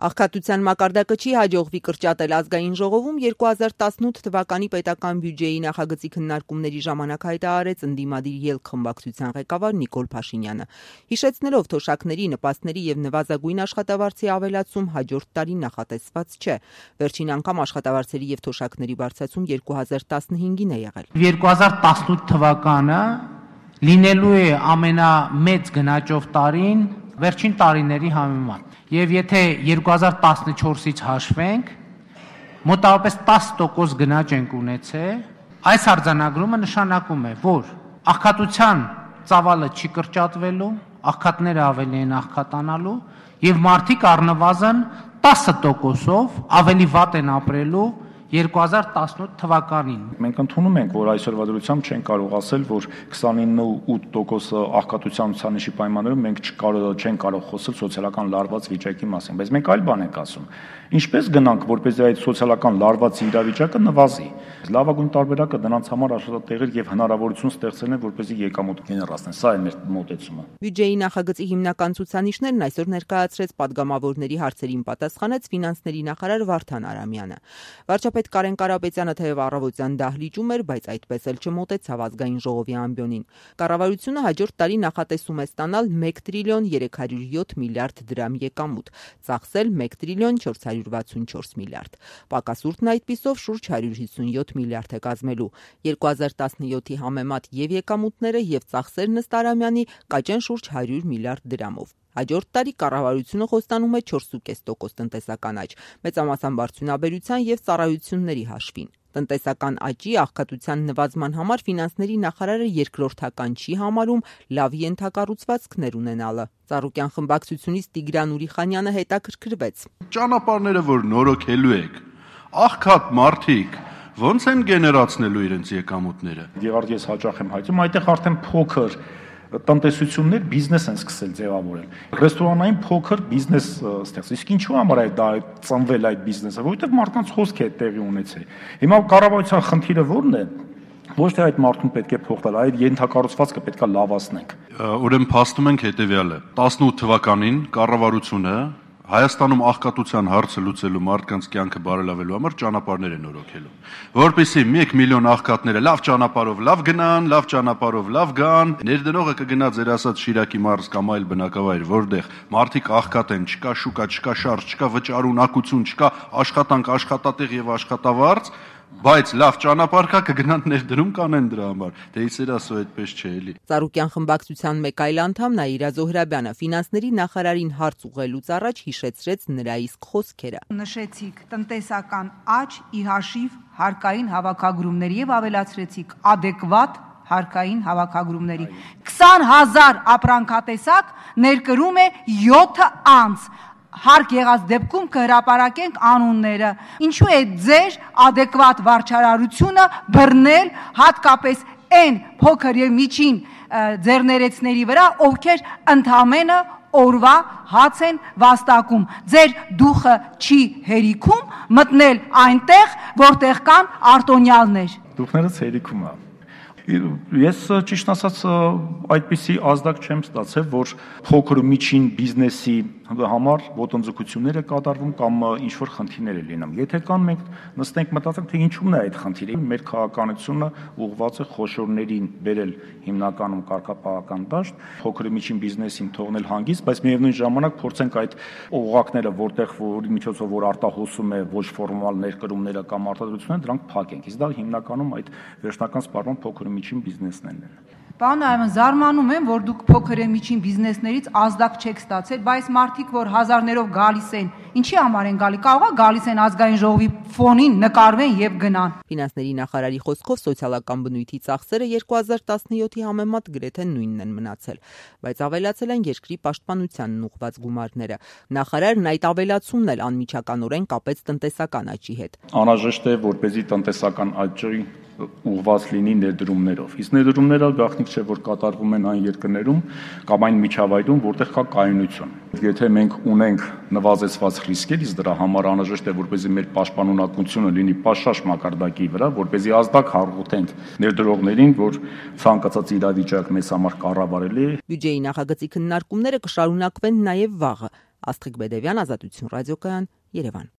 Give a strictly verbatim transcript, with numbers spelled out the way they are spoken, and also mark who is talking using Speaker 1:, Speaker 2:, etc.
Speaker 1: Աղքատության մակարդակը չի հաջողվի կրճատել ազգային ժողովում երկու հազար տասնութ թվականի պետական բյուջեի նախագծի քննարկումների ժամանակ հայտարարեց ընդդիմադիր ելք խմբակցության ղեկավար Նիկոլ Փաշինյանը, հիշեցնելով թոշակների, նպաստների եւ նվազագույն աշխատավարձի ավելացում հաջորդ տարի նախատեսված չէ։ Վերջին անգամ աշխատավարձերի եւ թոշակների բարձրացում երկու հազար տասնհինգին է եղել։
Speaker 2: երկու հազար տասնութ թվականը լինելու է ամենամեծ գնաճով տարին վերջին տարիների համեմատ։ Եվ եթե երկու հազար տասնչորսից հաշվենք, մոտավորապես տասը տոկոս գնաճ ենք ունեցել, այս արձանագրումը նշանակում է, որ աղքատության ծավալը չի կրճատվելու, աղքատները ավելի են աղքատանալու եւ մարդիկ առնվազն տասը տոկոսով ավելի վատ են ապրելու երկու հազար տասնութ թվականին։
Speaker 3: Մենք ընդունում ենք, որ այսօրվա դրությամբ չենք կարող ասել, որ քսանինը ութ տոկոսը աղքատության ցուցանիշի պայմաններում մենք չենք կարող խոսել սոցիալական լարված վիճակի մասին, բայց մենք այլ բան ենք ասում։ Ինչպես գնանք, որպեսզի այդ սոցիալական լարված իրավիճակը նվազի։ Լավագույն տարբերակը դրանց համար աշխատատեղեր եւ հնարավորություն ստեղծելն է, որպեսզի եկամուտ գեներացնեն։ Սա է մեր մոտեցումը։
Speaker 1: Բյուջեի նախագծի հիմնական ցուցանիշներն այսօր ներկայացրեց падգամավորների հարցերին պատասխանեց ֆինանսների նախարար Վարդան Արամյանը։ Վարչապետ Կարեն Կարապետյանը թեև առավոտյան դահլիճում էր, բայց այդպես էլ չմոտեցավ ազգային ժողովի ամբիոնին։ Կառավարությունը հաջորդ տարի նախատեսում է ստանալ մեկ տրիլիոն երեք հարյուր յոթ միլիարդ դրամ եկամուտ, ծախսել մեկ տրիլիոն չորս հարյուր վաթսունչորս միլիարդ։ Պակասուրդն այդպիսով շուրջ հարյուր հիսունյոթ միլիարդ է կազմելու։ երկու հազար տասնյոթի համեմատ եւ եկամուտները եւ ծախսերն ըստ Արամյանի կաճեն շուրջ հարյուր միլիարդ դրամով։ Հաջորդ տարի կառավարությունը խոստանում է չորս կόμμα պենս տոկոս տնտեսական աճ, մեծամասամբ արդյունաբերության եւ ծառայությունների հաշվին։ Տնտեսական աճի, աղքատության նվազման համար ֆինանսների նախարարը երկրորդական չի համարում լավ ենթակառուցվածքներ ունենալը։ Ծառուկյան խմբակցությունից Տիգրան Ուրիխանյանը հետաքրքրվեց։
Speaker 4: Ճանապարհները, որ նորոգելու եք, աղքատ մարդիկ ո՞նց են գեներացնելու իրենց եկամուտները։
Speaker 3: Իհարկե ես հաճախ եմ հայտնում, այդտեղ արդեն փոքր տնտեսություններ բիզնես են սկսել ձևավորել։ Ռեստորանային փոքր բիզնես ստեղծել։ Իսկ ինչու համար է դա ծնվել այդ բիզնեսը, որովհետև մարդկանց խոսք է տեղի ունեցել։ Հիմա կառավարության խնդիրը ո՞րն է։ Ոչ թե այդ մարդուն պետք է փոխել, այլ ենթակառուցվածքը պետք է լավացնենք։
Speaker 4: Ուրեմն փաստում ենք հետևյալը. տասնութ թվականին կառավարությունը Հայաստանում աղքատության հարցը լուծելու մարդկանց կյանքը բարելավելու համար ճանապարհներ են նորոգելու, որպեսզի մեկ միլիոն աղքատները լավ ճանապարհով լավ գնան, լավ ճանապարհով լավ գան, ներդնողը կգնա ձեր ասած Շիրակի մարզ կամ այլ բնակավայր, որտեղ մարդիկ աղքատ են, չկա շուկա, չկա շարժ, չկա վճարունակություն, չկա աշխատանք, աշխատատեղ եւ աշխատավարձ, բայց լավ ճանապարհ կա կգնան ներդրում կանեն դրա համար։ Դե իսեր ասո այդպես չէ էլի։
Speaker 1: Ծառուկյան խմբակցության մեկ այլ անդամ Նաիրա Զոհրաբյանը ֆինանսների նախարարին հարց ուղղելուց առաջ հիշեցրեց նրա իսկ խոսքերը։
Speaker 5: Նշեցիք տնտեսական աճ ի հաշիվ հարկային հավաքագրումների եւ ավելացրեցիք adekvat հարկային հավաքագրումների։ քսան հազար ապրանքատեսակ ներկրում է յոթ անց։ Հարկ եղած դեպքում կհրապարակենք անունները։ Ինչու է ձեր adekvat վարչարարությունը բռնել հատկապես այն փոքր եւ միջին ձեռներեցների վրա, ովքեր ընդամենը օրվա հաց են վաստակում։ Ձեր դուխը չի հերիքում մտնել այնտեղ, որտեղ կան արտոնյալներ։
Speaker 3: Դուխներս հերիքում է։ Ես ճիշտ ասած այդպիսի ազդակ չեմ ստացել, որ փոքր ու միջին բիզնեսի համար ոտնձգություններ է կատարվում կամ ինչ-որ խնդիրներ է լինում։ Եթե կան, մենք նստենք մտածենք, թե ինչու՞մն է այդ խնդիրը։ Մեր քաղաքականությունը ուղղված է խոշորներին բերել հիմնականում կարգապահական դաշտ, փոքր ու միջին բիզնեսին թողնել հանգիստ, բայց միևնույն ժամանակ փորձենք այդ օղակները, որտեղ որի միջոցով որ արտահոսում է ոչ ֆորմալ ներկրումները կամ արտադրությունները, դրանք փակենք։ Իսկ դա հիմնականում այդ վերջնական սպառման փոքր ու միջին բիզնեսներն են։
Speaker 5: Պարոն Արամյան, զարմանում եմ, որ դուք փոքր ու միջին բիզնեսներից ազդակ չեք ստացել, բայց մարդիկ, որ հազարներով գալիս են, ինչի համար են գալի, կարող է գալիս են ազգային ժողովի ֆոնին նկարվեն եւ գնան։
Speaker 1: Ֆինանսների նախարարի խոսքով սոցիալական բնույթի ծախսերը երկու հազար տասնյոթի համեմատ գրեթե նույնն են մնացել, բայց ավելացել են երկրի պաշտպանությանն ուղղված գումարները։ Նախարարն այդ ավելացումն էլ անմիջականորեն կապեց տնտեսական աճի հետ։
Speaker 3: Անհրաժեշտ է, որպեսզի տնտեսական աճի ուղղված լինի ներդրումներով։ Իսկ ներդրումները գաղտնիք չէ, որ կատարվում են այն երկրներում կամ այն միջավայրում, որտեղ կա կայունություն։ Եթե մենք ունենք նվազեցված ռիսկեր, իսկ դրա համար անհրաժեշտ է, որպեսզի մեր պաշտպանունակությունը լինի պաշաշ մակարդակի վրա, որպեսզի ազդակ հաղորդենք ներդրողներին, որ ցանկացած իրավիճակ մեզ համար կառավարելի է։
Speaker 1: Բյուջեի նախագծի քննարկումները կշարունակվեն նաև վաղը։ Աստղիկ Բեդևյան, Ազատություն ռադիոկայան, Երևան։